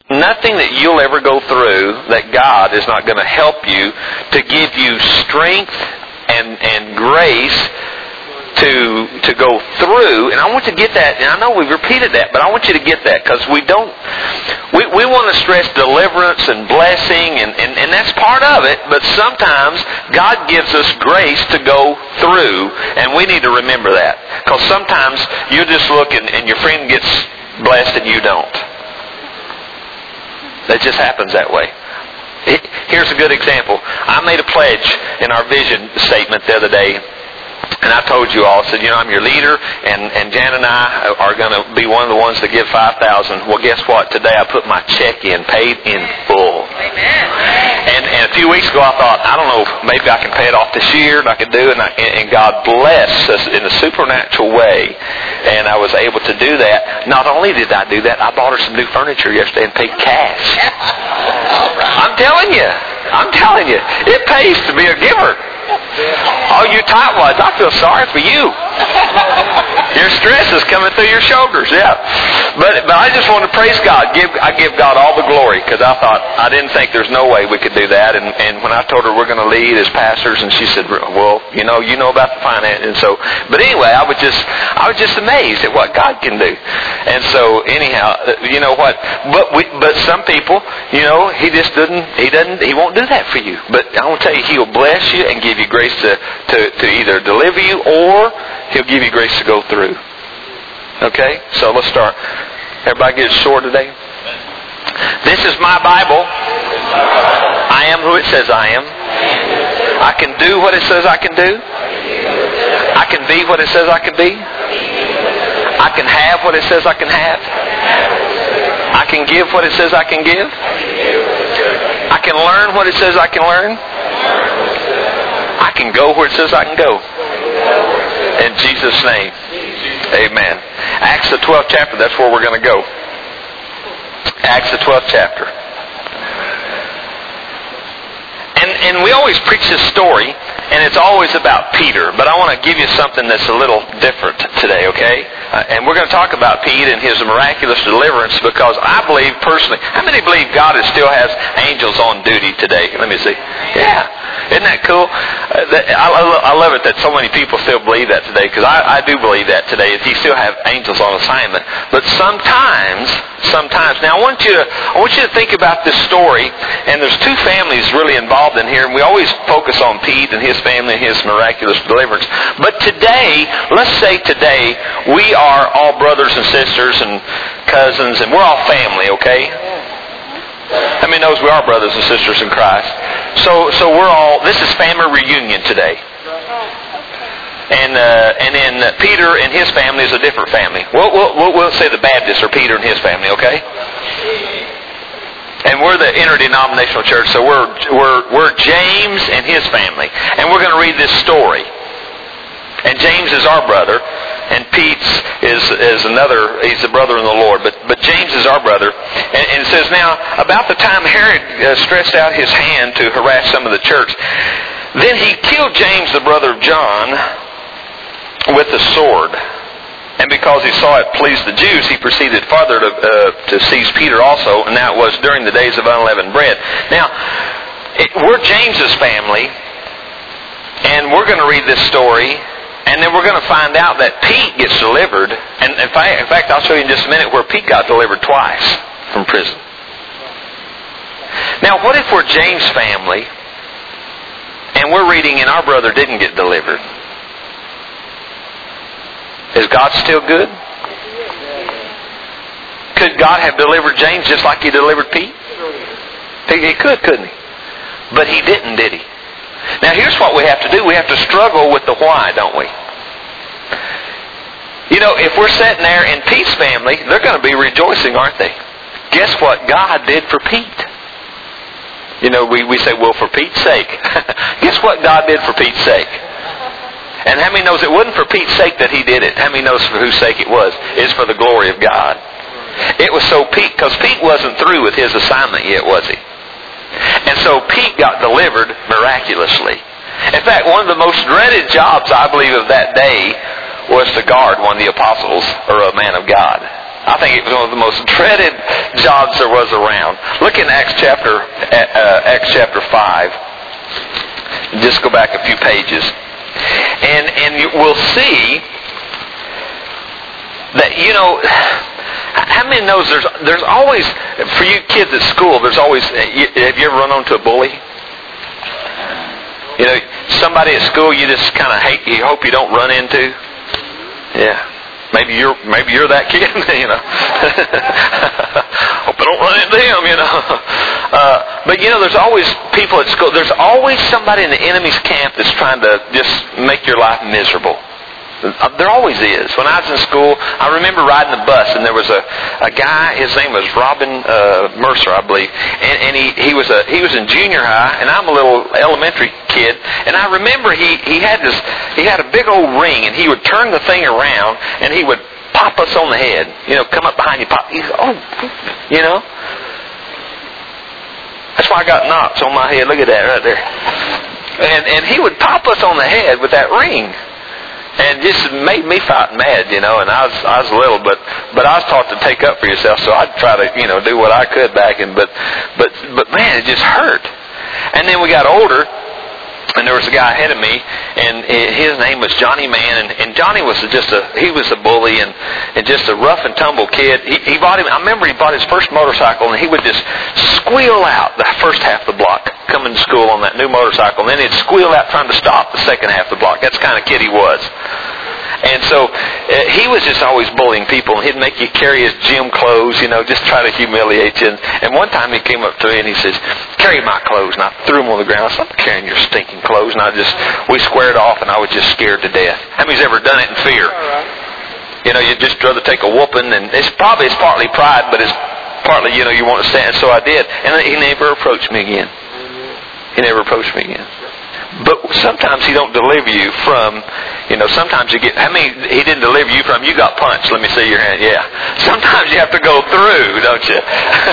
nothing that you'll ever go through that God is not going to help you to give you strength and grace to go through. And I want you to get that, and I know we've repeated that, but I want you to get that, because we want to stress deliverance and blessing, and that's part of it, but sometimes God gives us grace to go through, and we need to remember that. Because sometimes you just look and your friend gets blessed and you don't. That just happens that way. Here's a good example. I made a pledge in our vision statement the other day. And I told you all, I said, I'm your leader, and Jan and I are going to be one of the ones that give $5,000. Well, guess what? Today I put my check in, paid in full. Amen. And a few weeks ago I thought, I don't know, maybe I can pay it off this year, and I can do it. And God blessed us in a supernatural way, and I was able to do that. Not only did I do that, I bought her some new furniture yesterday and paid cash. I'm telling you, it pays to be a giver. All you tightwads, I feel sorry for you. Your stress is coming through your shoulders, yeah. But I just want to praise God. I give God all the glory, because I didn't think there's no way we could do that. And when I told her we're going to lead as pastors, and she said, well, you know about the finance, and so. But anyway, I was just amazed at what God can do. And so anyhow, you know what? But some people, He won't do that for you. But I want to tell you, He'll bless you and give you grace to either deliver you, or He'll give you grace to go through. Okay? So let's start. Everybody get it sore today? This is my Bible. I am who it says I am. I can do what it says I can do. I can be what it says I can be. I can have what it says I can have. I can give what it says I can give. I can learn what it says I can learn. I can go where it says I can go. In Jesus' name. Amen. Acts the 12th chapter, that's where we're going to go. Acts the 12th chapter. And we always preach this story, and it's always about Peter. But I want to give you something that's a little different today, okay? And we're going to talk about Peter and his miraculous deliverance, because I believe personally, how many believe God still has angels on duty today? Let me see. Yeah. Isn't that cool? I love it that so many people still believe that today, because I do believe that today, that He still has angels on assignment. But sometimes, now I want you to think about this story, and there's two families really involved in here, and we always focus on Pete and his family and his miraculous deliverance. But today, let's say today, we are all brothers and sisters and cousins, and we're all family, okay? How many knows we are brothers and sisters in Christ? So we're all, this is family reunion today. And then Peter and his family is a different family. We'll say the Baptists are Peter and his family, okay? And we're the interdenominational church, so we're James and his family. And we're going to read this story. And James is our brother, and Pete is another, he's a brother in the Lord. But James is our brother. And it says, now, about the time Herod stretched out his hand to harass some of the church, then he killed James, the brother of John, with a sword. And because he saw it pleased the Jews, he proceeded farther to seize Peter also, and that was during the days of unleavened bread. Now, we're James's family, and we're going to read this story, and then we're going to find out that Pete gets delivered. And in fact, I'll show you in just a minute where Pete got delivered twice from prison. Now, what if we're James' family, and we're reading and our brother didn't get delivered? Is God still good? Could God have delivered James just like He delivered Pete? He could, couldn't He? But He didn't, did He? Now here's what we have to do. We have to struggle with the why, don't we? You know, if we're sitting there in Pete's family, they're going to be rejoicing, aren't they? Guess what God did for Pete? You know, we say, well, for Pete's sake. Guess what God did for Pete's sake? And how many knows it wasn't for Pete's sake that He did it? How many knows for whose sake it was? It's for the glory of God. It was so Pete, because Pete wasn't through with his assignment yet, was he? And so Pete got delivered miraculously. In fact, one of the most dreaded jobs, I believe, of that day was to guard one of the apostles or a man of God. I think it was one of the most dreaded jobs there was around. Look in Acts chapter 5. Just go back a few pages. And you will see that, how many knows there's always, for you kids at school, there's always, have you ever run onto a bully? Somebody at school you just kind of hate, you hope you don't run into. Yeah. Maybe you're that kid, Hope I don't run into him, But there's always people at school. There's always somebody in the enemy's camp that's trying to just make your life miserable. There always is. When I was in school, I remember riding the bus, and there was a guy. His name was Robin Mercer, I believe, and he was in junior high, and I'm a little elementary kid, and I remember he had a big old ring, and he would turn the thing around, and he would pop us on the head. Come up behind you, pop. That's why I got knots on my head. Look at that right there. And he would pop us on the head with that ring. And just made me fight mad, and I was little, but I was taught to take up for yourself, so I'd try to, do what I could back in, but man, it just hurt. And then we got older, and there was a guy ahead of me, and his name was Johnny Man, and Johnny was he was a bully and just a rough and tumble kid. I remember he bought his first motorcycle, and he would just squeal out the first half of the block coming to school on that new motorcycle, and then he'd squeal out trying to stop the second half of the block. That's the kind of kid he was. And so he was just always bullying people, and he'd make you carry his gym clothes, just try to humiliate you. And one time he came up to me and he says, "Carry my clothes." And I threw them on the ground. I said, "I'm carrying your stinking clothes." And we squared off, and I was just scared to death. How many's ever done it in fear? You'd just rather take a whooping, and it's partly pride, but it's partly, you want to stand. So I did. And he never approached me again. He never approached me again. But sometimes he don't deliver you from, sometimes you get, he didn't deliver you from, you got punched. Let me see your hand. Yeah. Sometimes you have to go through, don't you?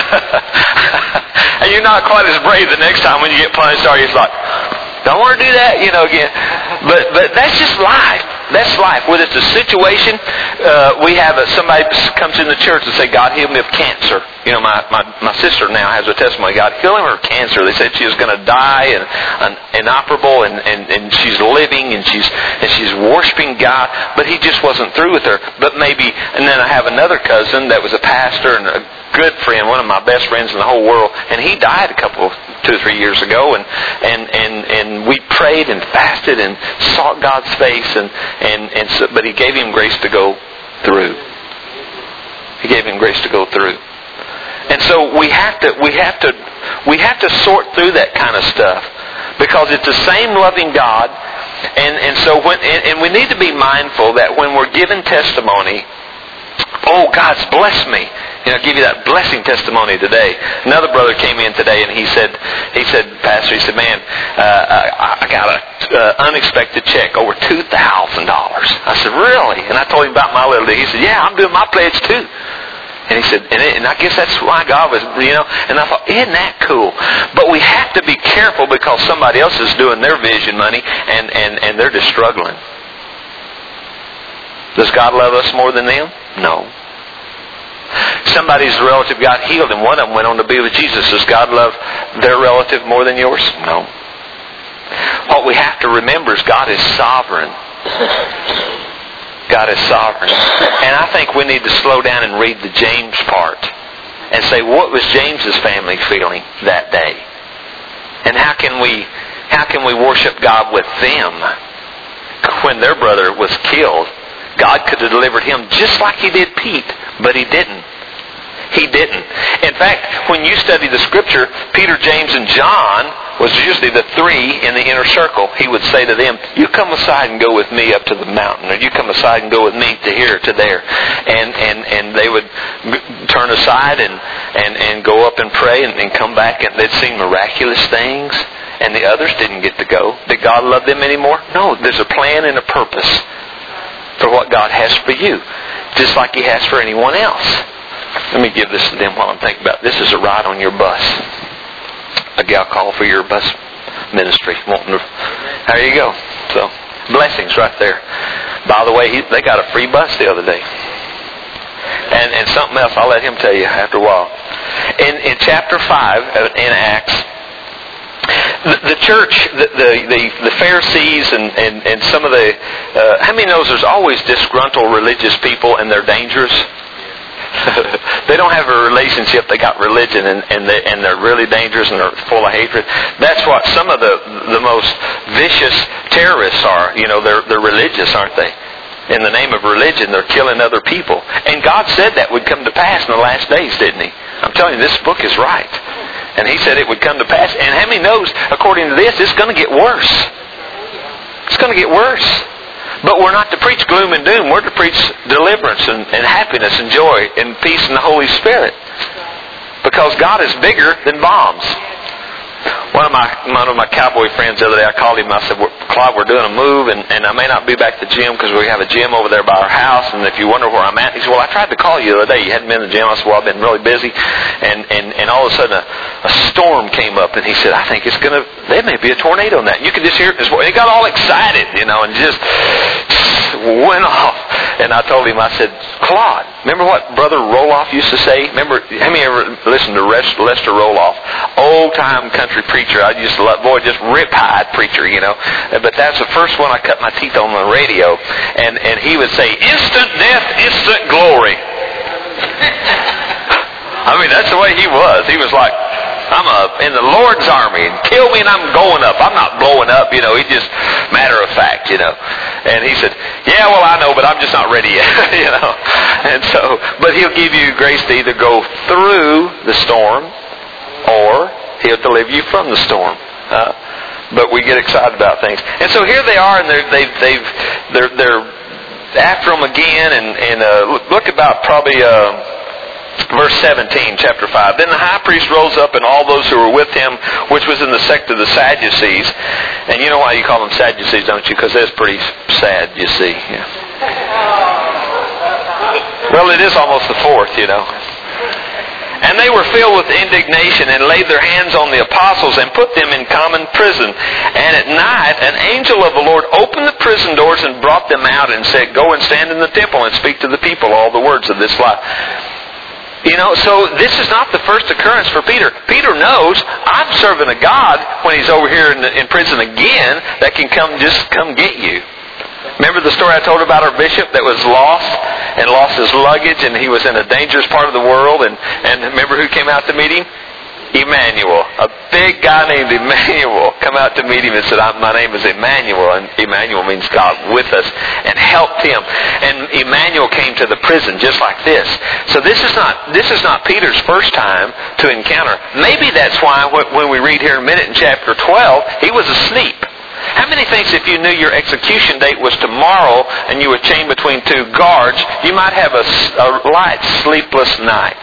And you're not quite as brave the next time when you get punched, are you? It's like, don't want to do that, again. But that's just life. That's life. Whether it's a situation, we have somebody comes in the church and say, "God healed me of cancer." My sister now has a testimony. God healed her of cancer. They said she was going to die and inoperable, and she's living and she's worshiping God, but He just wasn't through with her. But maybe, and then I have another cousin that was a pastor and a good friend, one of my best friends in the whole world, and he died 2 or 3 years ago, and we prayed and fasted and sought God's face, but He gave him grace to go through. He gave him grace to go through. And so we have to sort through that kind of stuff, because it's the same loving God, and so we need to be mindful that when we're given testimony, oh, God's blessed me. I'll give you that blessing testimony today. Another brother came in today, and he said, "Pastor," he said, "Man, I got an unexpected check over $2,000. I said, "Really?" And I told him about my little deal. He said, "Yeah, I'm doing my pledge too." And he said, and I guess that's why God was, and I thought, isn't that cool? But we have to be careful, because somebody else is doing their vision money, and they're just struggling. Does God love us more than them? No. Somebody's relative got healed, and one of them went on to be with Jesus. Does God love their relative more than yours? No. What we have to remember is God is sovereign. God is sovereign. And I think we need to slow down and read the James part and say, what was James's family feeling that day? And how can we worship God with them? When their brother was killed, God could have delivered him just like He did Pete, but He didn't. He didn't. In fact, when you study the Scripture, Peter, James, and John was usually the three in the inner circle. He would say to them, "You come aside and go with me up to the mountain," or "You come aside and go with me to here, to there." And they would turn aside and go up and pray and come back, and they'd seen miraculous things, and the others didn't get to go. Did God love them anymore? No. There's a plan and a purpose for what God has for you, just like He has for anyone else. Let me give this to them while I'm thinking about it. This is a ride on your bus. A gal called for your bus ministry. There you go. So, blessings right there. By the way, they got a free bus the other day. And something else I'll let him tell you after a while. In chapter 5 in Acts, the church, the Pharisees and some of the... how many knows there's always disgruntled religious people and they're dangerous? They don't have a relationship. They got religion, and they're really dangerous and they're full of hatred. That's what some of the most vicious terrorists are. You know, they're religious, aren't they? In the name of religion, they're killing other people. And God said that would come to pass in the last days, didn't He? I'm telling you, this book is right. And He said it would come to pass. And how many knows, according to this, it's going to get worse. It's going to get worse. But we're not to preach gloom and doom. We're to preach deliverance and happiness and joy and peace in the Holy Spirit. Because God is bigger than bombs. One of my cowboy friends the other day, I called him. I said, Clive, we're doing a move, and I may not be back at the gym because we have a gym over there by our house. And if you wonder where I'm at, he said, well, I tried to call you the other day. You hadn't been in the gym. I said, well, I've been really busy. And all of a sudden a storm came up, and he said, I think there may be a tornado in that. And you could just hear it. He got all excited, and just went off. And I told him, I said, Claude, remember what Brother Roloff used to say? Remember, how many ever listened to Lester Roloff? Old-time country preacher. I used to love, boy, just rip-hide preacher, But that's the first one I cut my teeth on the radio. And he would say, instant death, instant glory. I mean, that's the way he was. He was like, I'm in the Lord's army. Kill me and I'm going up. I'm not blowing up, He just matter of fact, And he said, yeah, well, I know, but I'm just not ready yet, And so, but He'll give you grace to either go through the storm or He'll deliver you from the storm. But we get excited about things. And so here they are, and they're after them again, and look about probably verse 17, chapter 5. Then the high priest rose up, and all those who were with him, which was in the sect of the Sadducees. And you know why you call them Sadducees, don't you? Because that's pretty sad, you see. Yeah. Well, it is almost the fourth, And they were filled with indignation and laid their hands on the apostles and put them in common prison. And at night an angel of the Lord opened the prison doors and brought them out and said, go and stand in the temple and speak to the people all the words of this life. So this is not the first occurrence for Peter. Peter knows I'm serving a God when he's over here in prison again that can come get you. Remember the story I told about our bishop that was lost and lost his luggage, and he was in a dangerous part of the world, and remember who came out to meet him? Emmanuel. A big guy named Emmanuel come out to meet him and said, my name is Emmanuel, and Emmanuel means God with us, and helped him. And Emmanuel came to the prison just like this. So this is not Peter's first time to encounter. Maybe that's why when we read here in a minute in chapter 12, he was asleep. How many thinks if you knew your execution date was tomorrow and you were chained between two guards, you might have a light, sleepless night?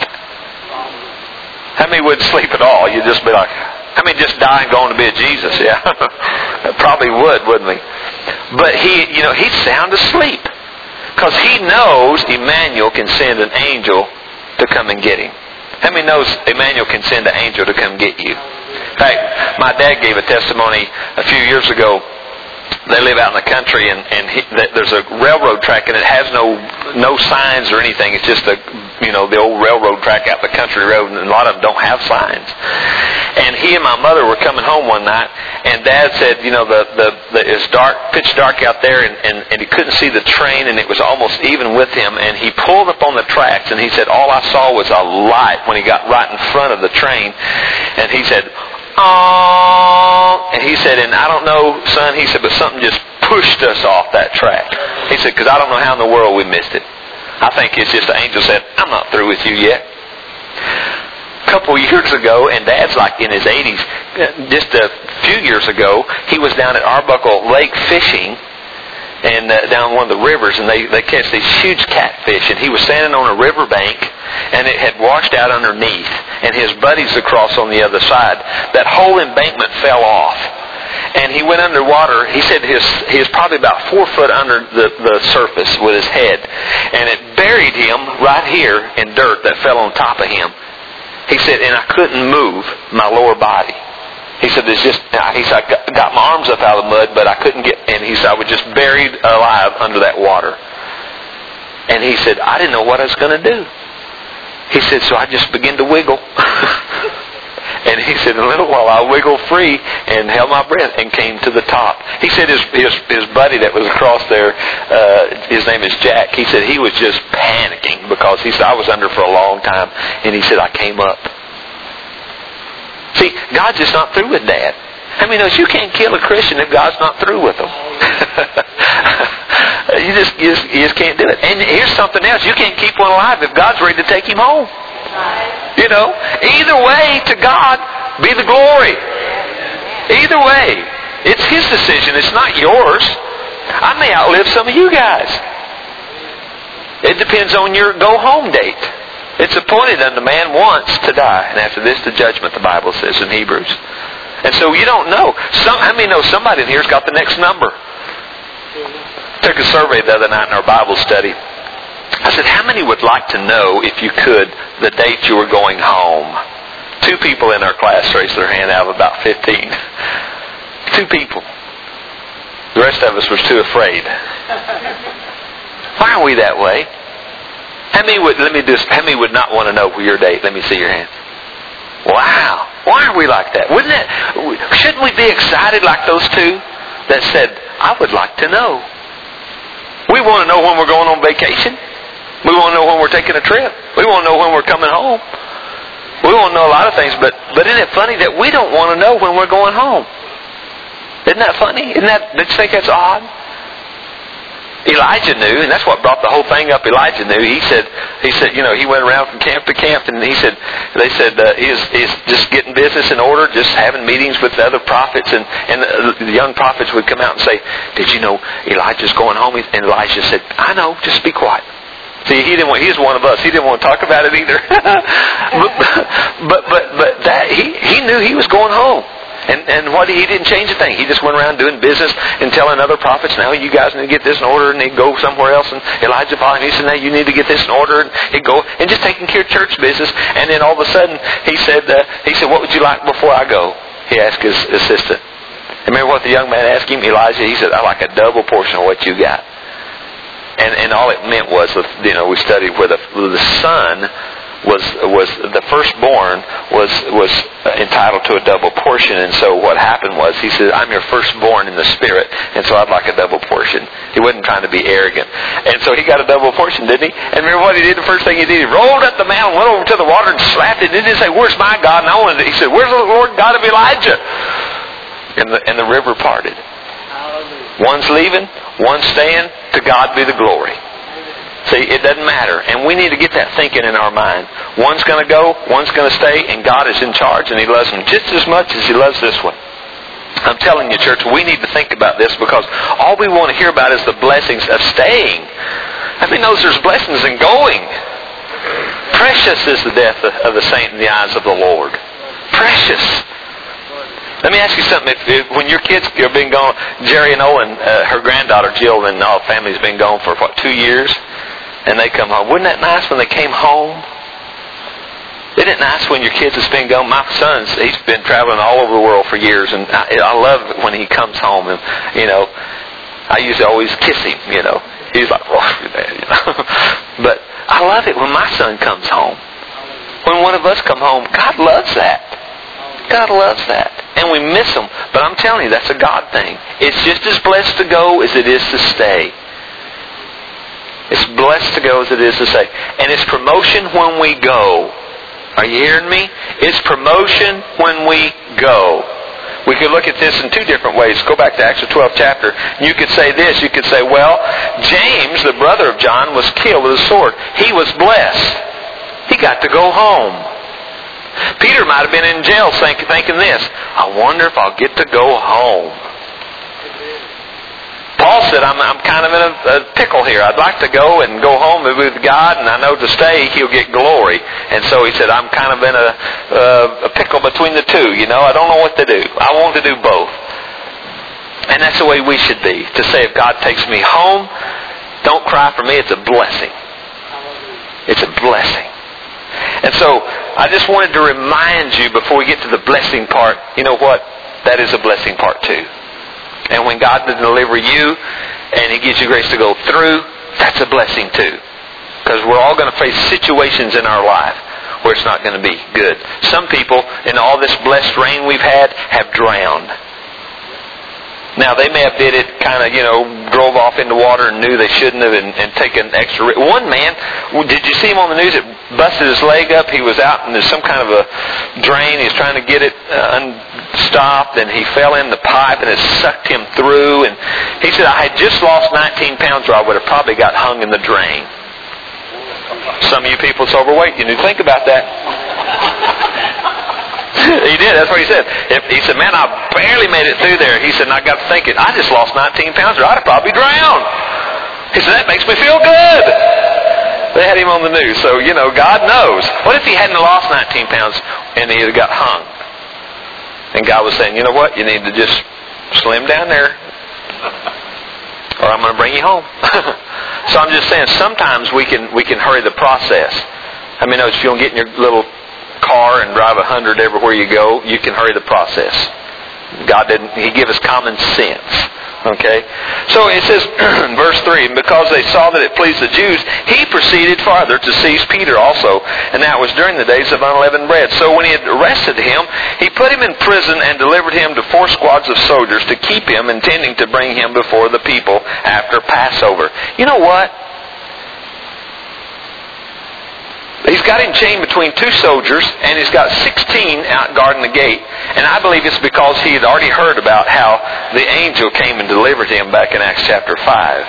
How many would sleep at all? You'd just be like, how many just die and go on to be a Jesus? Yeah, probably wouldn't we? But he's sound asleep because he knows Emmanuel can send an angel to come and get him. How many knows Emmanuel can send an angel to come get you? In fact, my dad gave a testimony a few years ago. They live out in the country, and there's a railroad track, and it has no signs or anything. It's just the old railroad track out the country road, and a lot of them don't have signs. And he and my mother were coming home one night, and Dad said, it's dark, pitch dark out there, and he couldn't see the train, and it was almost even with him. And he pulled up on the tracks, and he said, all I saw was a light when he got right in front of the train. And he said, oh, and he said, and I don't know, son, he said, but something just pushed us off that track. He said, because I don't know how in the world we missed it. I think it's just the angel said, I'm not through with you yet. A couple years ago, and Dad's like in his 80s, just a few years ago, he was down at Arbuckle Lake fishing, and down one of the rivers, and they catch these huge catfish, and he was standing on a riverbank, and it had washed out underneath, and his buddies across on the other side. That whole embankment fell off, and he went underwater. He said he was probably about 4 foot under the surface with his head, and it buried him right here in dirt that fell on top of him. He said, and I couldn't move my lower body. He said, I got my arms up out of the mud, but I couldn't get, and he said, I was just buried alive under that water. And he said, I didn't know what I was going to do. He said, so I just began to wiggle. And he said, in a little while I wiggled free and held my breath and came to the top. He said his buddy that was across there, his name is Jack, he said he was just panicking because he said, I was under for a long time. And he said, I came up. See, God's just not through with Dad. I mean, you can't kill a Christian if God's not through with them. You just can't do it. And here's something else. You can't keep one alive if God's ready to take him home. Either way, to God be the glory. Either way. It's His decision. It's not yours. I may outlive some of you guys. It depends on your go-home date. It's appointed unto man once to die, and after this the judgment, the Bible says in Hebrews. And so you don't know. How many know somebody in here's got the next number? Took a survey the other night in our Bible study. I said, how many would like to know, if you could, the date you were going home? 2 people in our class raised their hand out of about 15. 2 people. The rest of us was too afraid. Why are we that way? How many would not want to know your date? Let me see your hand. Wow. Why are we like that? Shouldn't we be excited like those 2 that said, I would like to know? We want to know when we're going on vacation. We want to know when we're taking a trip. We want to know when we're coming home. We want to know a lot of things, but isn't it funny that we don't want to know when we're going home? Isn't that funny? Don't you think that's odd? Elijah knew, and that's what brought the whole thing up. Elijah knew. He said, he went around from camp to camp, and they said he's just getting business in order, just having meetings with the other prophets, and the young prophets would come out and say, did you know Elijah's going home? And Elijah said, I know, just be quiet. See, he's one of us. He didn't want to talk about it either. but he knew he was going home. And he didn't change a thing. He just went around doing business and telling other prophets, now you guys need to get this in order, and he'd go somewhere else. And Elijah followed, and he said, now you need to get this in order, and he'd go and just taking care of church business. And then all of a sudden, he said, what would you like before I go? He asked his assistant. And remember what the young man asked him, Elijah? He said, I like a double portion of what you got. And all it meant was, we studied where the son was the firstborn was entitled to a double portion. And so what happened was, he said, I'm your firstborn in the spirit, and so I'd like a double portion. He wasn't trying to be arrogant. And so he got a double portion, didn't he? And remember what he did? The first thing he did, he rolled up the mountain, went over to the water and slapped it. And he didn't say, where's my God? And he said, where's the Lord God of Elijah? And the river parted. One's leaving, one's staying. To God be the glory. See, it doesn't matter. And we need to get that thinking in our mind. One's going to go, one's going to stay, and God is in charge, and He loves them just as much as He loves this one. I'm telling you, church, we need to think about this, because all we want to hear about is the blessings of staying. I mean, there's blessings in going. Precious is the death of the saint in the eyes of the Lord. Precious. Let me ask you something. When your kids have been gone, Jerry and Owen, her granddaughter Jill, and all the family's been gone for 2 years, and they come home. Wasn't that nice when they came home? Isn't it nice when your kids have been gone? My son's, he's been traveling all over the world for years, and I love when he comes home. And I usually always kiss him. He's like, oh, Dad, But I love it when my son comes home. When one of us come home, God loves that. God loves that. And we miss them. But I'm telling you, that's a God thing. It's just as blessed to go as it is to stay. It's blessed to go as it is to stay. And it's promotion when we go. Are you hearing me? It's promotion when we go. We could look at this in 2 different ways. Go back to Acts the 12th chapter. You could say this. You could say, well, James, the brother of John, was killed with a sword. He was blessed. He got to go home. Peter might have been in jail thinking this, I wonder if I'll get to go home. Paul said, I'm kind of in a pickle here. I'd like to go and go home with God, and I know to stay He'll get glory. And so he said, I'm kind of in a pickle between the 2. I don't know what to do. I want to do both. And that's the way we should be. To say, if God takes me home, don't cry for me. It's a blessing. It's a blessing. And so, I just wanted to remind you before we get to the blessing part, you know what? That is a blessing part too. And when God will deliver you and He gives you grace to go through, that's a blessing too. Because we're all going to face situations in our life where it's not going to be good. Some people, in all this blessed rain we've had, have drowned. Now, they may have did it kind of, drove off into water and knew they shouldn't have and taken extra risk. One man, did you see him on the news? It busted his leg up. He was out and there's some kind of a drain. He was trying to get it unstopped and he fell in the pipe and it sucked him through. And he said, I had just lost 19 pounds or I would have probably got hung in the drain. Some of you people that's overweight, you need to think about that. He did. That's what he said. He said, man, I barely made it through there. He said, and I got to thinking, I just lost 19 pounds or I'd have probably drowned. He said, that makes me feel good. They had him on the news. So, God knows. What if he hadn't lost 19 pounds and he had got hung? And God was saying, you know what? You need to just slim down there or I'm going to bring you home. So I'm just saying, sometimes we can hurry the process. I mean, if you don't get in your little car and drive 100 everywhere you go, you can hurry the process. God didn't. He gave us common sense. Okay? So it says, verse 3, and because they saw that it pleased the Jews, he proceeded farther to seize Peter also, and that was during the days of unleavened bread. So when he had arrested him, he put him in prison and delivered him to 4 squads of soldiers to keep him, intending to bring him before the people after Passover. You know what? He's got him chained between 2 soldiers, and he's got 16 out guarding the gate. And I believe it's because he had already heard about how the angel came and delivered him back in Acts chapter 5.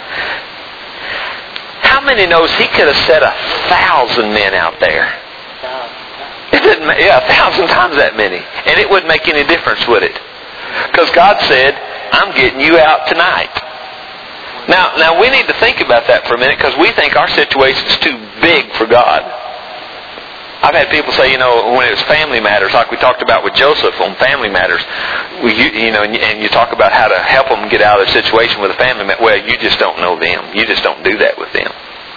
How many knows he could have set 1,000 men out there? It didn't, 1,000 times that many. And it wouldn't make any difference, would it? Because God said, I'm getting you out tonight. Now we need to think about that for a minute because we think our situation is too big for God. I've had people say, when it was family matters, like we talked about with Joseph on family matters, and you talk about how to help them get out of their situation with a family member. Well, you just don't know them. You just don't do that with them.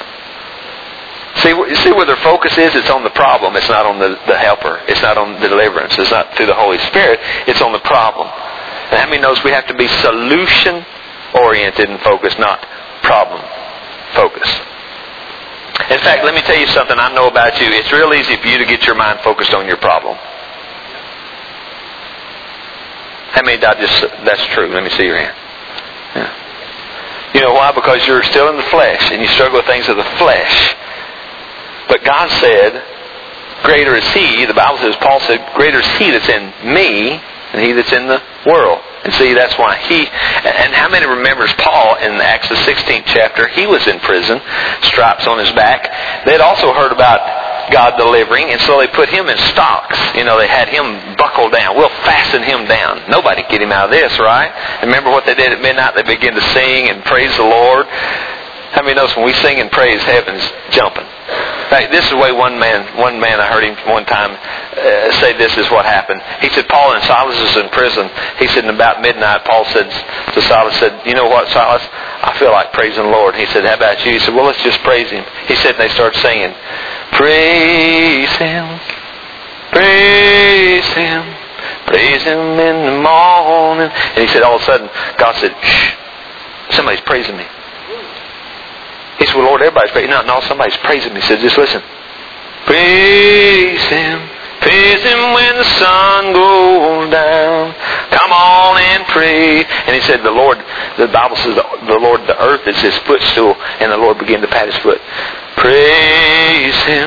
See where their focus is? It's on the problem. It's not on the helper. It's not on the deliverance. It's not through the Holy Spirit. It's on the problem. And how many knows we have to be solution-oriented and focused, not problem-focused? In fact, let me tell you something I know about you. It's real easy for you to get your mind focused on your problem. How many that's true? Let me see your hand. Yeah. You know why? Because you're still in the flesh and you struggle with things of the flesh. But God said, greater is He, the Bible says, Paul said, greater is He that's in me than he that's in the world. And see, that's why and how many remembers Paul in Acts the 16th chapter? He was in prison, stripes on his back. They'd also heard about God delivering, and so they put him in stocks. They had him buckled down. We'll fasten him down. Nobody can get him out of this, right? And remember what they did at midnight? They began to sing and praise the Lord. How many knows when we sing and praise, heaven's jumping? In fact, this is the way one man I heard him one time say this is what happened. He said, Paul and Silas is in prison. He said, and about midnight, Paul said to Silas, you know what, Silas? I feel like praising the Lord. He said, how about you? He said, well, let's just praise Him. He said, and they started singing, praise Him, praise Him, praise Him in the morning. And he said, all of a sudden, God said, shh, somebody's praising me. He said, well, Lord, everybody's praising. No, somebody's praising me. He said, just listen. Praise Him. Praise Him when the sun goes down. Come on and pray. And he said, the Bible says, the Lord, the earth is His footstool. And the Lord began to pat His foot. Praise Him.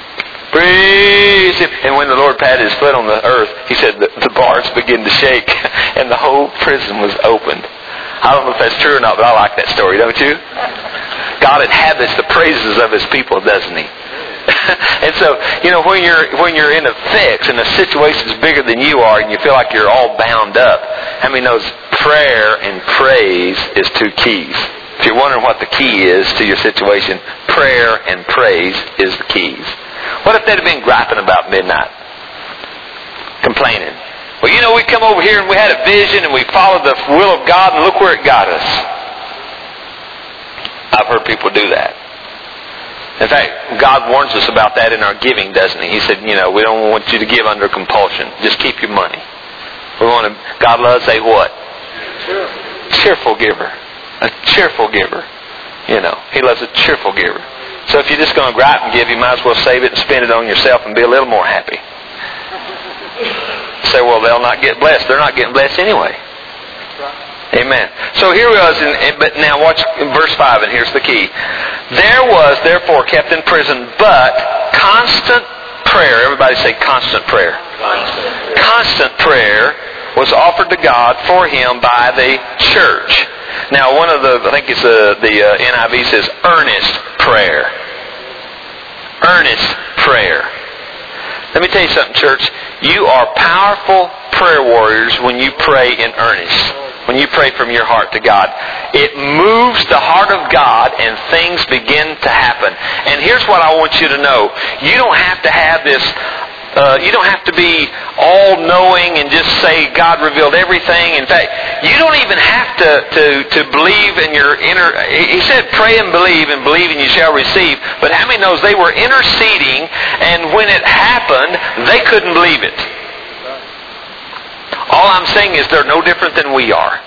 Praise Him. And when the Lord patted His foot on the earth, he said, the bars began to shake. And the whole prison was opened. I don't know if that's true or not, but I like that story, don't you? God inhabits the praises of His people, doesn't He? And so, when you're in a fix and the situation's bigger than you are and you feel like you're all bound up, how many knows prayer and praise is 2 keys? If you're wondering what the key is to your situation, prayer and praise is the keys. What if they'd have been griping about midnight? Complaining. Well, we come over here and we had a vision and we followed the will of God and look where it got us. I've heard people do that. In fact, God warns us about that in our giving, doesn't He? He said, we don't want you to give under compulsion. Just keep your money. God loves a what? Cheerful giver. A cheerful giver. He loves a cheerful giver. So if you're just going to go out and give, you might as well save it and spend it on yourself and be a little more happy. Say, well, they'll not get blessed. They're not getting blessed anyway. Amen. So here we was, but now watch verse 5, and here's the key. There was, therefore, kept in prison, but constant prayer. Everybody say constant prayer. Constant prayer was offered to God for him by the church. Now, one of the, I think it's the NIV says earnest prayer. Earnest prayer. Let me tell you something, church. You are powerful prayer warriors when you pray in earnest. When you pray from your heart to God. It moves the heart of God and things begin to happen. And here's what I want you to know. You don't have to have this, you don't have to be all-knowing and just say God revealed everything. In fact, you don't even have to believe in your inner... He said, pray and believe and you shall receive. But how many knows they were interceding, and when it happened, they couldn't believe it. All I'm saying is they're no different than we are.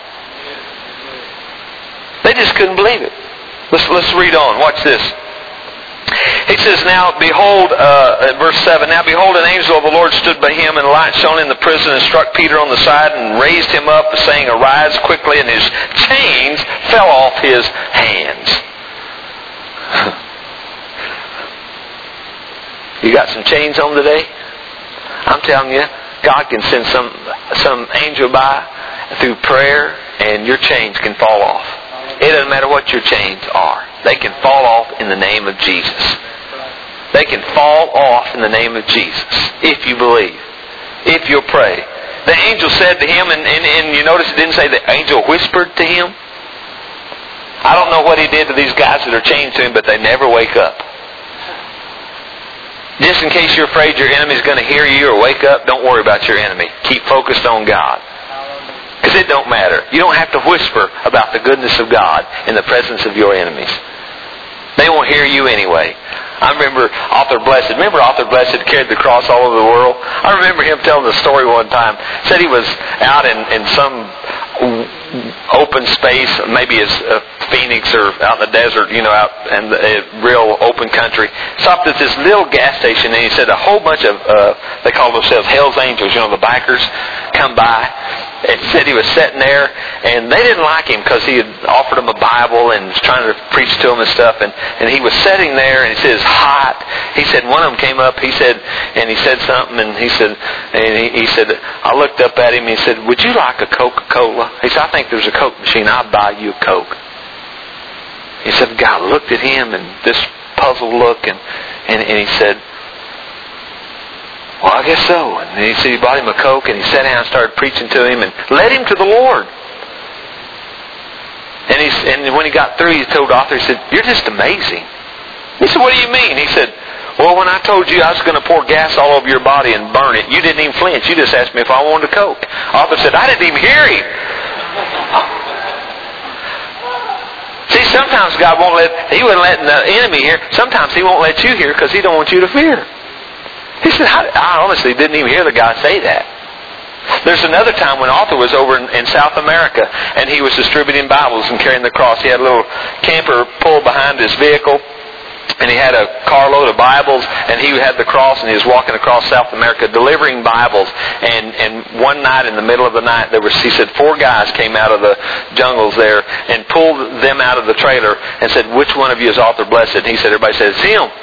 They just couldn't believe it. Let's read on. Watch this. He says, now behold, verse 7, now behold, an angel of the Lord stood by him, and light shone in the prison, and struck Peter on the side, and raised him up, saying, arise quickly, and his chains fell off his hands. You got some chains on today? I'm telling you, God can send some angel by through prayer, and your chains can fall off. It doesn't matter what your chains are. They can fall off in the name of Jesus. They can fall off in the name of Jesus if you believe, if you'll pray. The angel said to him, and you notice it didn't say the angel whispered to him. I don't know what he did to these guys that are chained to him, but they never wake up. Just in case you're afraid your enemy's going to hear you or wake up, don't worry about your enemy. Keep focused on God. Because it don't matter. You don't have to whisper about the goodness of God in the presence of your enemies. They won't hear you anyway. I remember Arthur Blessed. Remember Arthur Blessed carried the cross all over the world? I remember him telling the story one time. Said he was out in some open space, maybe it's Phoenix or out in the desert, out in the real open country. Stopped at this little gas station, and he said a whole bunch of, they call themselves Hell's Angels, the bikers, come by. It said he was sitting there, and they didn't like him because he had offered them a Bible and was trying to preach to them and stuff. And he was sitting there, and he said it's hot. He said one of them came up. He said something, and he said I looked up at him. And he said, "Would you like a Coca-Cola?" He said, "I think there's a Coke machine. I'll buy you a Coke." He said, the guy looked at him and this puzzled look, and he said, "Well, I guess so." And he said he bought him a Coke, and he sat down and started preaching to him and led him to the Lord. And when he got through, he told Arthur, he said, "You're just amazing." He said, "What do you mean?" He said, "Well, when I told you I was going to pour gas all over your body and burn it, you didn't even flinch. You just asked me if I wanted a Coke." Arthur said, "I didn't even hear him." See, sometimes God He wouldn't let the enemy hear. Sometimes He won't let you hear because He don't want you to fear. He said, I honestly didn't even hear the guy say that. There's another time when Arthur was over in South America, and he was distributing Bibles and carrying the cross. He had a little camper pulled behind his vehicle, and he had a carload of Bibles, and he had the cross, and he was walking across South America delivering Bibles. And one night, in the middle of the night, he said 4 guys came out of the jungles there and pulled them out of the trailer and said, "Which one of you is Arthur Blessed?" And he said, everybody said, "It's him."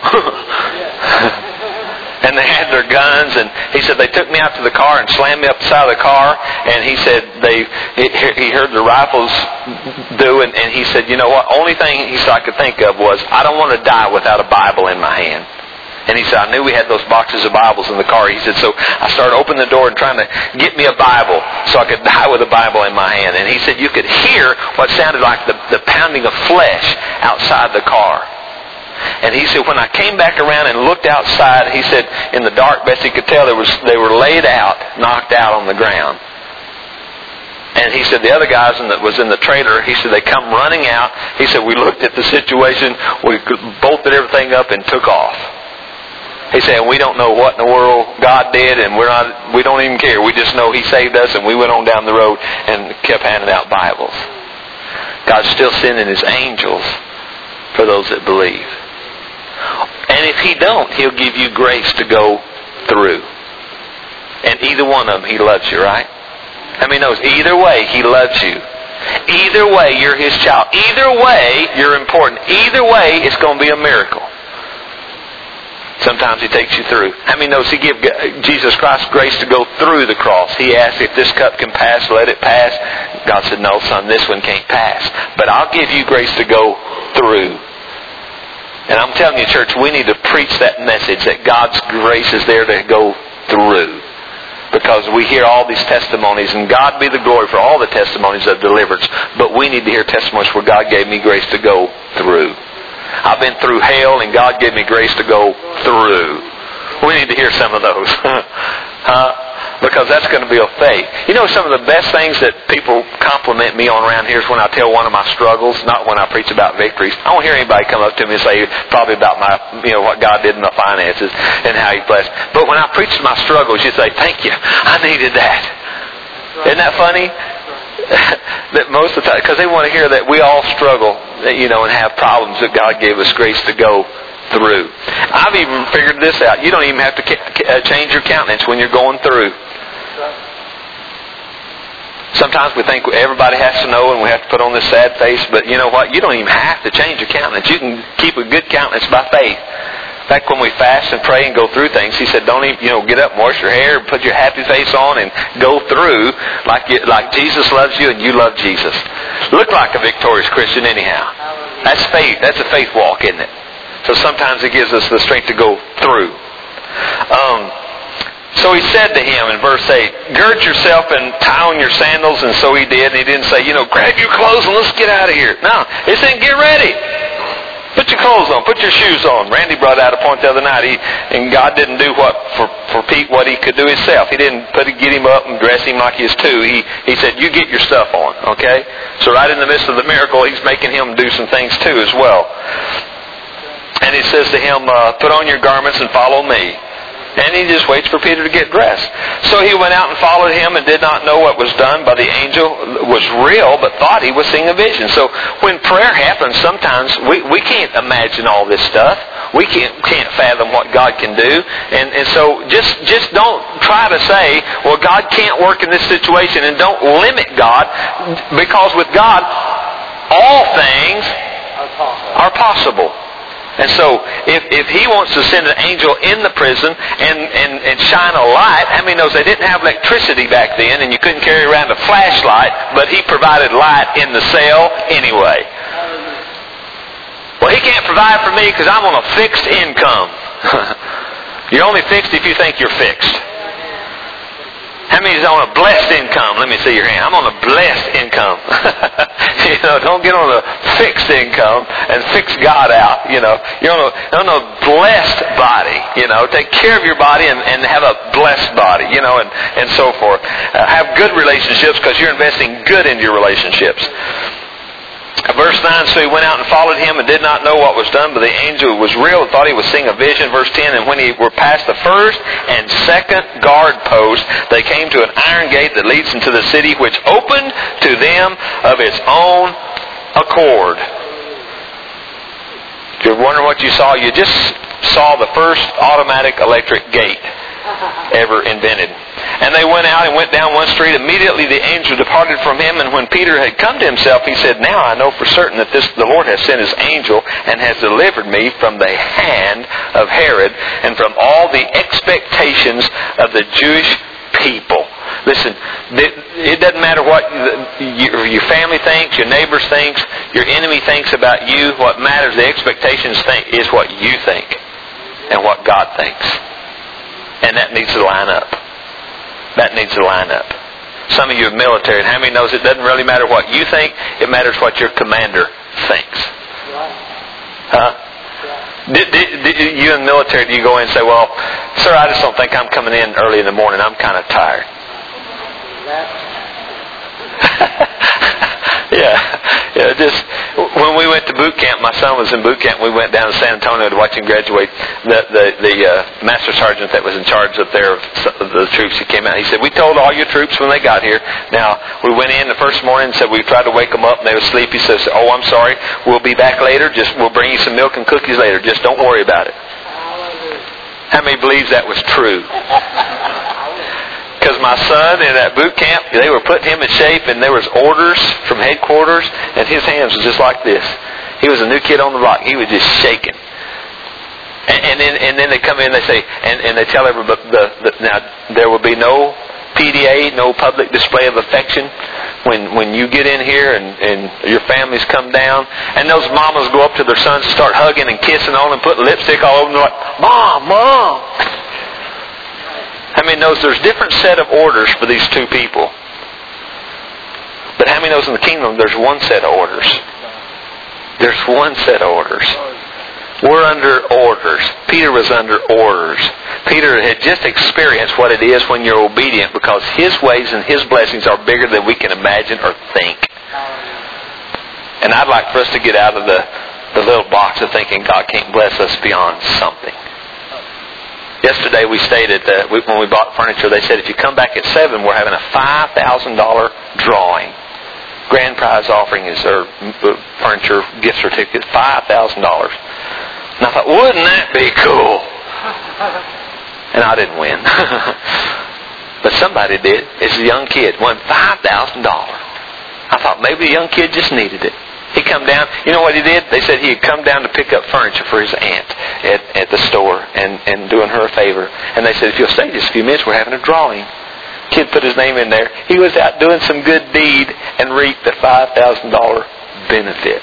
And they had their guns, and he said they took me out to the car and slammed me up the side of the car. And he said he heard the rifles do, and he said, "You know what? Only thing I could think of was I don't want to die without a Bible in my hand." And he said, "I knew we had those boxes of Bibles in the car." He said, "So I started opening the door and trying to get me a Bible so I could die with a Bible in my hand." And he said you could hear what sounded like the pounding of flesh outside the car. And he said, when I came back around and looked outside, he said, in the dark, best he could tell, they were laid out, knocked out on the ground. And he said, the other guys that was in the trailer, he said, they come running out. He said, we looked at the situation, we bolted everything up and took off. He said, we don't know what in the world God did, and we don't even care. We just know He saved us, and we went on down the road and kept handing out Bibles. God's still sending His angels for those that believe. And if He don't, He'll give you grace to go through. And either one of them, He loves you, right? How many knows? Either way, He loves you. Either way, you're His child. Either way, you're important. Either way, it's going to be a miracle. Sometimes He takes you through. How many knows He gave Jesus Christ grace to go through the cross? He asked, if this cup can pass, let it pass. God said, no, son, this one can't pass. But I'll give you grace to go through. And I'm telling you, church, we need to preach that message that God's grace is there to go through. Because we hear all these testimonies, and God be the glory for all the testimonies of deliverance. But we need to hear testimonies where God gave me grace to go through. I've been through hell, and God gave me grace to go through. We need to hear some of those. Because that's going to build faith. You know, some of the best things that people compliment me on around here is when I tell one of my struggles, not when I preach about victories. I don't hear anybody come up to me and say probably about my, what God did in my finances and how He blessed. But when I preach my struggles, you say, thank you, I needed that. Isn't that funny? That most of the time, because they want to hear that we all struggle, and have problems, that God gave us grace to go through. I've even figured this out. You don't even have to change your countenance when you're going through. Sometimes we think everybody has to know and we have to put on this sad face, but you know what? You don't even have to change your countenance. You can keep a good countenance by faith. In fact, when we fast and pray and go through things, He said, don't even, get up and wash your hair and put your happy face on and go through like Jesus loves you and you love Jesus. Look like a victorious Christian anyhow. That's faith. That's a faith walk, isn't it? So sometimes He gives us the strength to go through. So He said to him in verse 8, gird yourself and tie on your sandals. And so he did. And He didn't say, grab your clothes and let's get out of here. No, He said, get ready. Put your clothes on. Put your shoes on. Randy brought out a point the other night. And God didn't do for Pete what He could do Himself. He didn't get him up and dress him like He was two. He said, you get your stuff on. Okay? So right in the midst of the miracle, He's making him do some things too as well. And He says to him, put on your garments and follow me. And He just waits for Peter to get dressed. So he went out and followed him and did not know what was done by the angel was real, but thought he was seeing a vision. So when prayer happens, sometimes we can't imagine all this stuff. We can't fathom what God can do. And so just don't try to say, well, God can't work in this situation, and don't limit God, because with God, all things are possible. And so, if He wants to send an angel in the prison and shine a light, how many knows they didn't have electricity back then, and you couldn't carry around a flashlight, but He provided light in the cell anyway. Well, He can't provide for me because I'm on a fixed income. You're only fixed if you think you're fixed. How many is on a blessed income? Let me see your hand. I'm on a blessed income. Don't get on a fixed income and fix God out. You're on a blessed body. Take care of your body and have a blessed body. And so forth. Have good relationships because you're investing good into your relationships. Verse 9, so he went out and followed him and did not know what was done, but the angel was real and thought he was seeing a vision. Verse 10, and when he were past the first and second guard post, they came to an iron gate that leads into the city, which opened to them of its own accord. If you're wondering what you saw, you just saw the first automatic electric gate ever invented. And they went out and went down one street. Immediately the angel departed from him, and when Peter had come to himself, he said, now I know for certain that the Lord has sent His angel and has delivered me from the hand of Herod and from all the expectations of the Jewish people. Listen, it doesn't matter what your family thinks, your neighbors thinks, your enemy thinks about you. What matters, the expectations is what you think and what God thinks. And that needs to line up. That needs to line up. Some of you are military, and how many knows it doesn't really matter what you think, it matters what your commander thinks. Huh? You in the military, do you go in and say, well, sir, I just don't think I'm coming in early in the morning. I'm kind of tired. Yeah. Just when we went to boot camp, my son was in boot camp. We went down to San Antonio to watch him graduate. The master sergeant that was in charge up there of the troops, he came out. He said, "We told all your troops when they got here." Now we went in the first morning and said we tried to wake them up and they were asleep. He says, "Oh, I'm sorry. We'll be back later. We'll bring you some milk and cookies later. Just don't worry about it." How many believes that was true? Because my son in that boot camp, they were putting him in shape, and there was orders from headquarters, and his hands was just like this. He was a new kid on the block. He was just shaking. And then they come in, they say, and they tell everybody, now there will be no PDA, no public display of affection when you get in here and your families come down. And those mamas go up to their sons and start hugging and kissing on them, putting lipstick all over them, like, "Mom, Mom." How many knows there's different set of orders for these two people? But how many knows in the kingdom there's one set of orders? There's one set of orders. We're under orders. Peter was under orders. Peter had just experienced what it is when you're obedient, because his ways and his blessings are bigger than we can imagine or think. And I'd like for us to get out of the little box of thinking God can't bless us beyond something. Yesterday we stayed at when we bought furniture, they said if you come back at 7, we're having a $5,000 drawing. Grand prize offering is their furniture gift certificate, $5,000. And I thought, wouldn't that be cool? And I didn't win. But somebody did. It's a young kid, won $5,000. I thought maybe the young kid just needed it. He come down. You know what he did? They said he had come down to pick up furniture for his aunt at the store and doing her a favor. And they said, if you'll stay just a few minutes, we're having a drawing. Kid put his name in there. He was out doing some good deed and reaped the $5,000 benefit.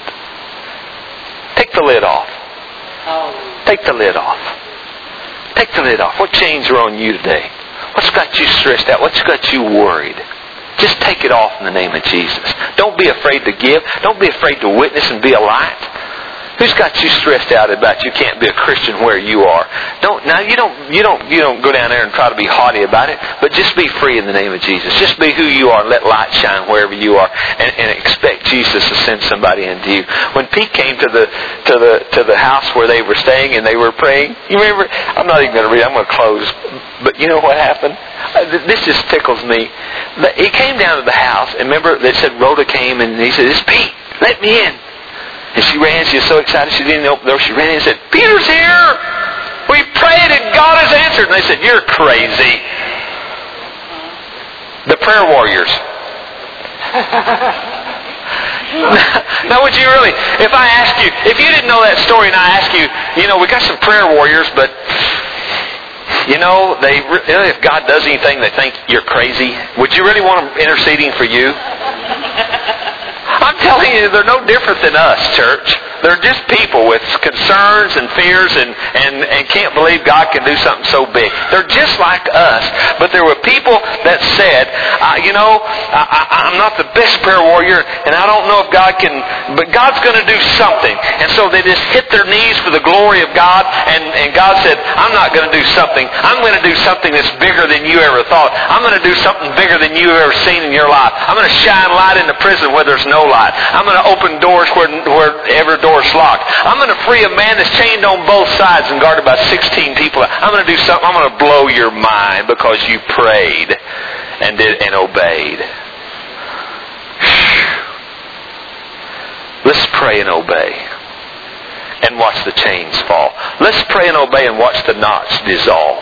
Take the lid off. Take the lid off. Take the lid off. What chains are on you today? What's got you stressed out? What's got you worried? Just take it off in the name of Jesus. Don't be afraid to give. Don't be afraid to witness and be a light. Who's got you stressed out about you can't be a Christian where you are? You don't go down there and try to be haughty about it, but just be free in the name of Jesus. Just be who you are and let light shine wherever you are, and expect Jesus to send somebody into you. When Pete came to the house where they were staying and they were praying, you remember? I'm not even going to read. I'm going to close. But you know what happened? This just tickles me. He came down to the house, and remember they said Rhoda came and he said, "It's Pete. Let me in." And she ran. She was so excited she didn't open the door. She ran in and said, "Peter's here. We prayed and God has answered." And they said, "You're crazy." The prayer warriors. Now would you really, if I ask you, if you didn't know that story and I ask you, we got some prayer warriors, but if God does anything, they think you're crazy. Would you really want them interceding for you? I'm telling you, they're no different than us, church. They're just people with concerns and fears and can't believe God can do something so big. They're just like us. But there were people that said, I'm not the best prayer warrior, and I don't know if God can, but God's going to do something. And so they just hit their knees for the glory of God, and God said, I'm not going to do something. I'm going to do something that's bigger than you ever thought. I'm going to do something bigger than you've ever seen in your life. I'm going to shine light in the prison where there's no light. I'm going to open doors where every door is locked. I'm going to free a man that's chained on both sides and guarded by 16 people. I'm going to do something. I'm going to blow your mind because you prayed and obeyed. Let's pray and obey and watch the chains fall. Let's pray and obey and watch the knots dissolve.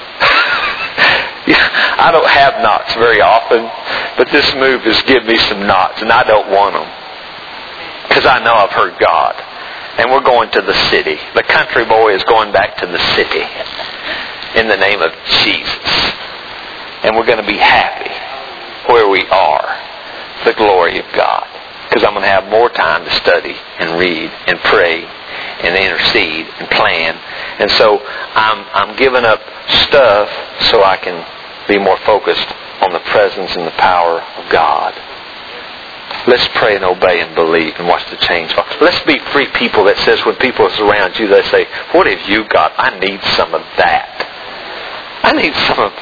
I don't have knots very often, but this move has given me some knots, and I don't want them. Because I know I've heard God. And we're going to the city. The country boy is going back to the city in the name of Jesus. And we're going to be happy where we are. The glory of God. Because I'm going to have more time to study and read and pray and intercede and plan. And so I'm giving up stuff so I can be more focused on the presence and the power of God. Let's pray and obey and believe and watch the chains fall. Let's be free people that says when people surround you, they say, what have you got? I need some of that. I need some of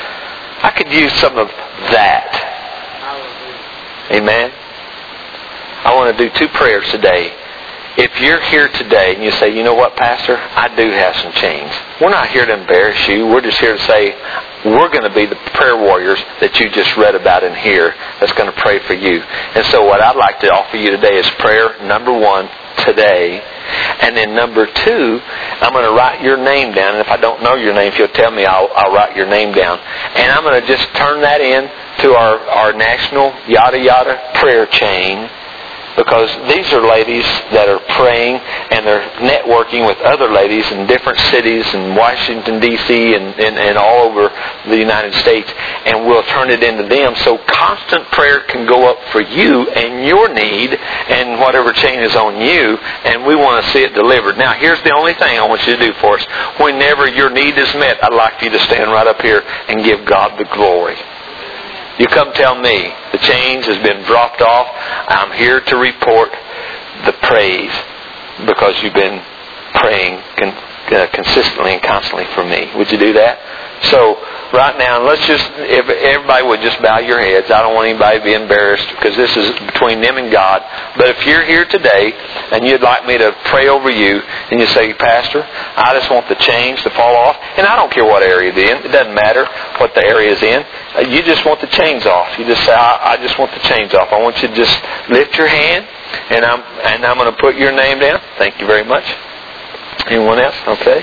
that. I could use some of that. Amen? I want to do 2 prayers today. If you're here today and you say, you know what, Pastor, I do have some chains. We're not here to embarrass you. We're just here to say, we're going to be the prayer warriors that you just read about in here that's going to pray for you. And so what I'd like to offer you today is prayer number 1 today. And then number 2, I'm going to write your name down. And if I don't know your name, if you'll tell me, I'll write your name down. And I'm going to just turn that in to our national yada yada prayer chain. Because these are ladies that are praying and they're networking with other ladies in different cities in Washington, D.C. and all over the United States. And we'll turn it into them. So constant prayer can go up for you and your need and whatever chain is on you. And we want to see it delivered. Now, here's the only thing I want you to do for us. Whenever your need is met, I'd like for you to stand right up here and give God the glory. You come tell me the chains has been dropped off. I'm here to report the praise because you've been praying consistently and constantly for me. Would you do that? So right now, if everybody would just bow your heads. I don't want anybody to be embarrassed because this is between them and God. But if you're here today and you'd like me to pray over you and you say, Pastor, I just want the chains to fall off. And I don't care what area it's in. It doesn't matter what the area is in. You just want the chains off. You just say, I just want the chains off. I want you to just lift your hand and I'm going to put your name down. Thank you very much. Anyone else? Okay.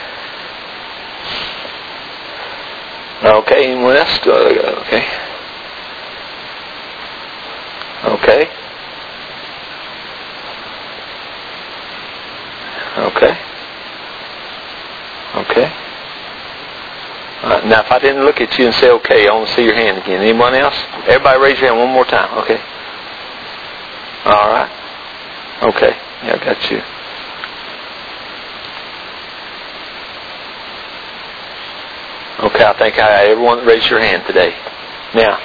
Okay, anyone else? Okay. Okay. Okay. Okay. Now, if I didn't look at you and say okay, I want to see your hand again. Anyone else? Everybody raise your hand one more time. Okay. All right. Okay. Yeah, I got you. Okay, I think everyone raise your hand today. Now,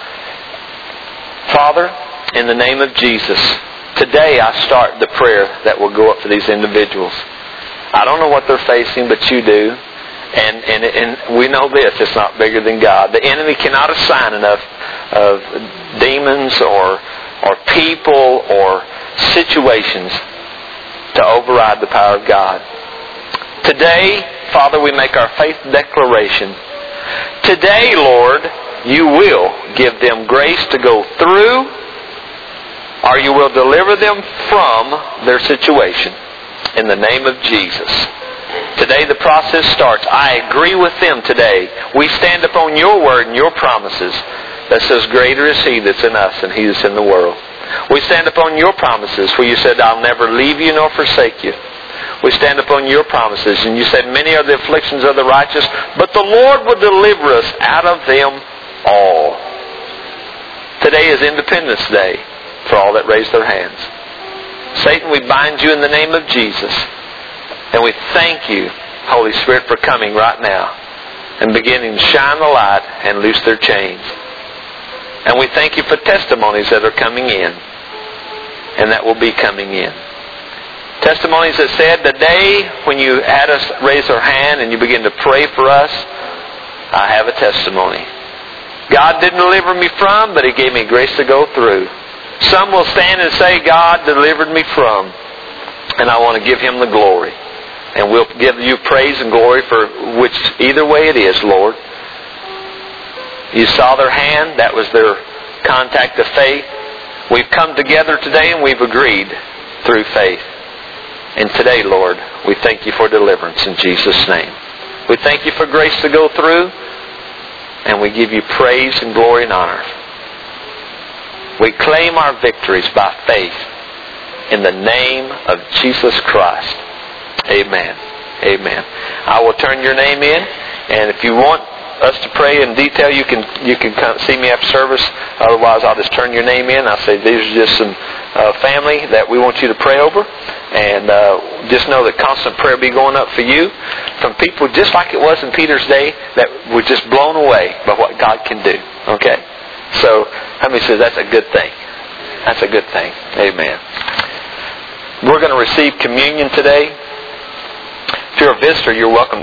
Father, in the name of Jesus, today I start the prayer that will go up for these individuals. I don't know what they're facing, but you do. And we know this, it's not bigger than God. The enemy cannot assign enough of demons or people or situations to override the power of God. Today, Father, we make our faith declaration. Today, Lord, you will give them grace to go through, or you will deliver them from their situation. In the name of Jesus. Today the process starts. I agree with them today. We stand upon your word and your promises that says, greater is he that's in us than he that's in the world. We stand upon your promises where you said, I'll never leave you nor forsake you. We stand upon your promises, and you said, many are the afflictions of the righteous, but the Lord will deliver us out of them all. Today is Independence Day for all that raise their hands. Satan, we bind you in the name of Jesus, and we thank you, Holy Spirit, for coming right now and beginning to shine the light and loose their chains. And we thank you for testimonies that are coming in and that will be coming in. Testimonies that said, the day when you had us raise our hand and you begin to pray for us, I have a testimony. God didn't deliver me from, but he gave me grace to go through. Some will stand and say, God delivered me from, and I want to give him the glory. And we'll give you praise and glory for which either way it is, Lord. You saw their hand. That was their contact of faith. We've come together today and we've agreed through faith. And today, Lord, we thank you for deliverance in Jesus' name. We thank you for grace to go through, and we give you praise and glory and honor. We claim our victories by faith in the name of Jesus Christ. Amen. Amen. I will turn your name in, and if you want us to pray in detail, you can come see me after service. Otherwise, I'll just turn your name in. I'll say these are just some family that we want you to pray over, and just know that constant prayer be going up for you from people just like it was in Peter's day that were just blown away by what God can do. Okay, so how many says that's a good thing? That's a good thing. Amen. We're going to receive communion today. If you're a visitor, you're welcome